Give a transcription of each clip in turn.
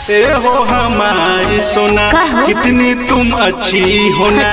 ए हो हमारी सोना कितनी तुम अच्छी हो ना।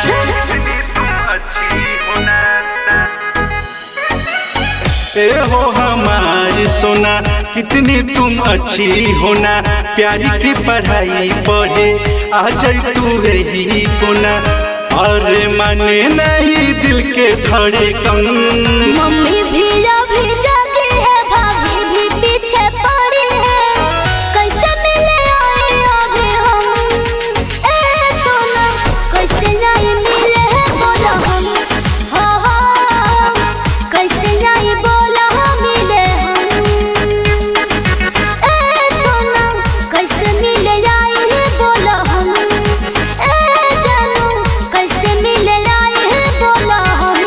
ए हो हमारी सोना कितनी तुम अच्छी हो ना। प्यारी की पढ़ाई पढ़े आ जाई तू रही कोना। अरे माने नहीं दिल के धड़कन। मम्मी भी अभी जागी है, भाभी भी पीछे पड़ी है। कैसे मिले आए अभी हम, ए सोना कैसे नहीं मिले है बोला हम। हो कैसे नहीं बोला मिले हम। ए सोना कैसे मिले आए है बोला हम। ए जानू कैसे मिले आए है बोला हम।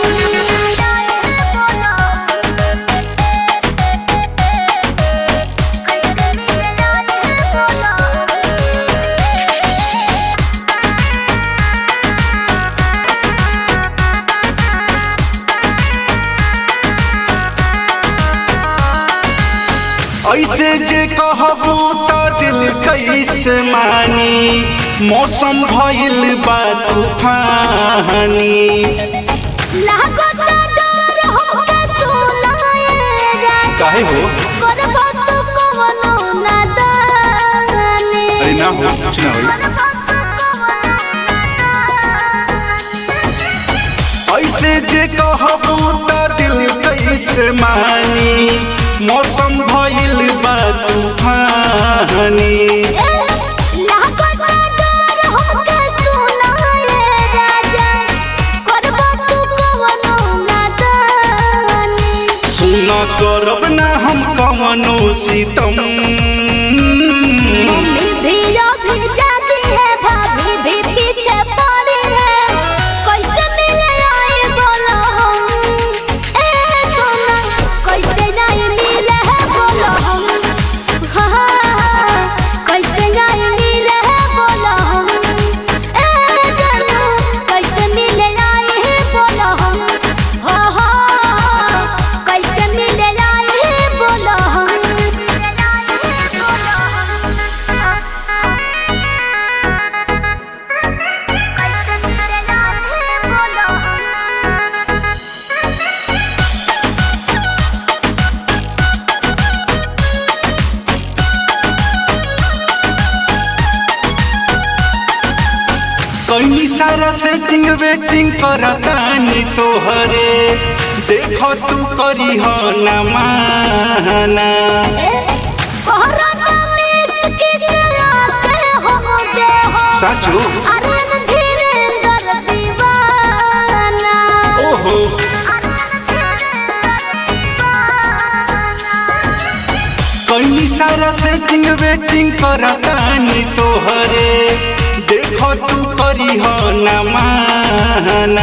ऐसे जे कहबू तो दिल कैसे मानी। मौसम भइल बा तूफानी। लागत डर होके सुनाए राजा। काहे हो? करबो तू कवनो नादानी। अरे ना हो, कुछ ना हो। ऐसे जे कहबू तो दिल कैसे मानी। मौसम भइल बा तूफानी। लागत डर होके सुनाए राजा। करबो तू कवनो नादानी। सुना करब ना हम कवनो सितम। मम्मी भी अभी जागी है, भाभी भी पीछे पड़ी है। कैसे मिले आए बोलो हम। ए सोना कैसे नहीं मिले है बोलो हम। कैसे नहीं मिले है बोलो हम। ए जानू कैसे मिले आए है बोलो हम। कैसे मिले आए है बोलो हम। कई सारा सेटिंग वेटिंग करतानी तोहरे। देखो तू करी हो ना माना। साचू ओहो कई सारा सेटिंग वेटिंग करतानी तोहरे। देखो तू करी हो ना माना।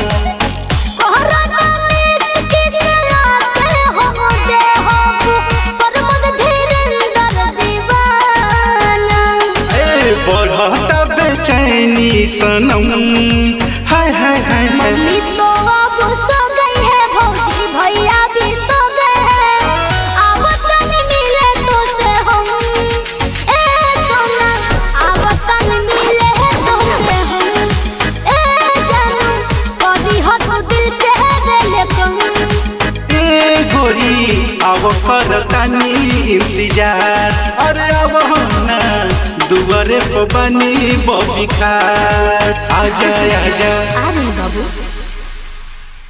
बढ़ता बेचैनी सनम। हाय हाय हाय मम्मी तो अब सो गई है, भौजी भैया भी सो गए हैं। आवतन मिले तो से हम। ए सोना आवतन मिले है तो से हम। ए जानू कभी हो तो दिल से वेलकम। ए गोरी अब करतानी इंतजार। अरे अब ना दुआरे पर बनी बबिकार। आजा आजा अरे बाबू।